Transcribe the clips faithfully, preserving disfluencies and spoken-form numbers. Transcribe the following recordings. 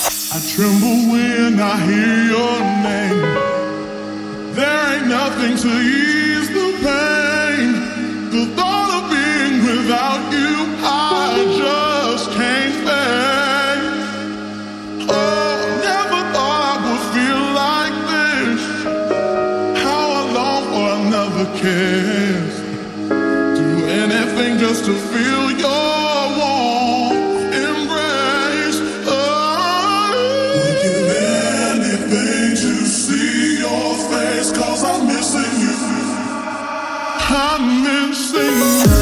I tremble when I hear your name. There ain't nothing to ease the pain. The thought of being without you, I just can't face. Oh, never thought I would feel like this. How I long for another kiss. Do anything just to feel your warm embrace. Oh, would give anything to see your face, 'cause I'm missing you. I'm missing you.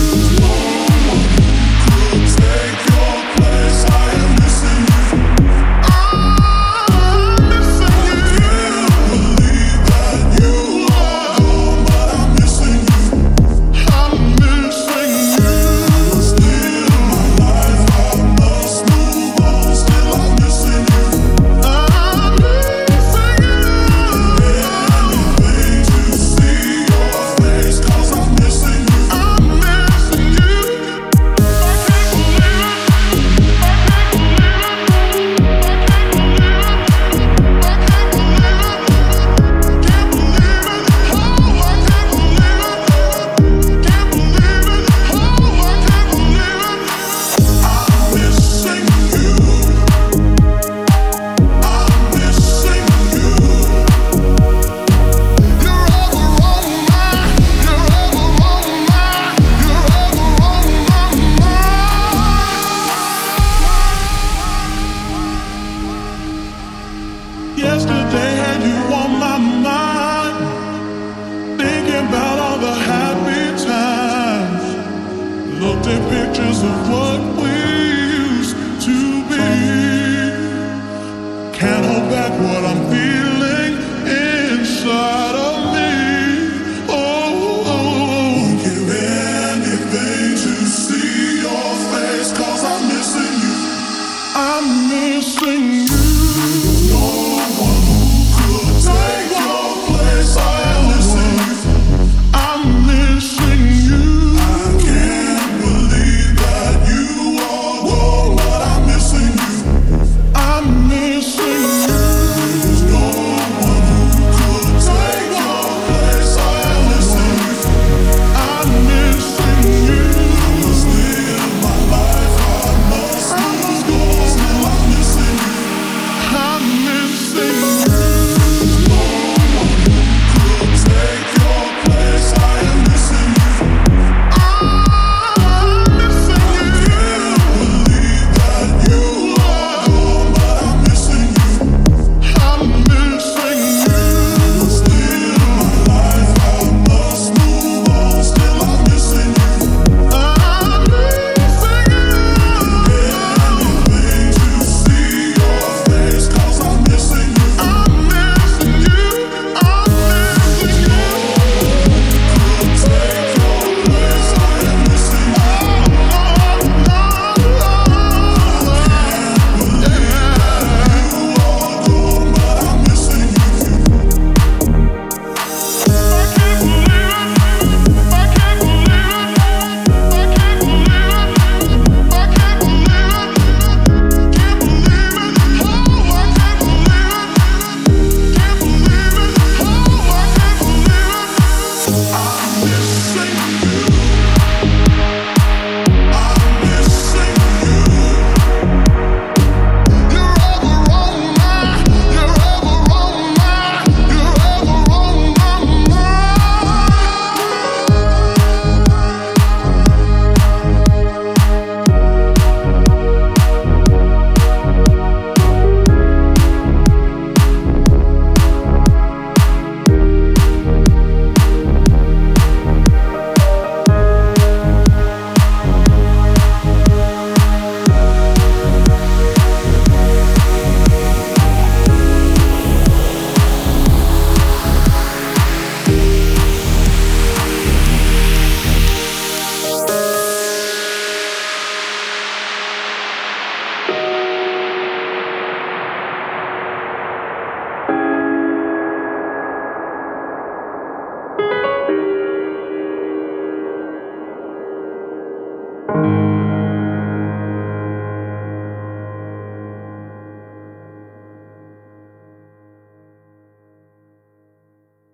Take your place, I am missing you. I'm missing you. Can't believe that you are gone, but I'm missing you. I'm missing you. Still my life, I must move on. Still I'm missing you. I'm missing you. Anything to see your face, 'cause I'm missing you. I'm missing you. I can't believe it. I can't believe it. I can't believe it. I can't believe it. Can't believe it. Oh, I can't believe it. Can't believe it. Oh, I can't believe it. I'm missing you. I'm missing you. You're ever on my, you're ever on my, you're ever on my mind. Yesterday had you on my mind, thinking about all the happy times. Looked at pictures of what we used to be. Can't hold back what I'm feeling inside of me. Oh, oh, oh. Would give anything to see your face, 'cause I'm missing you. I'm missing you.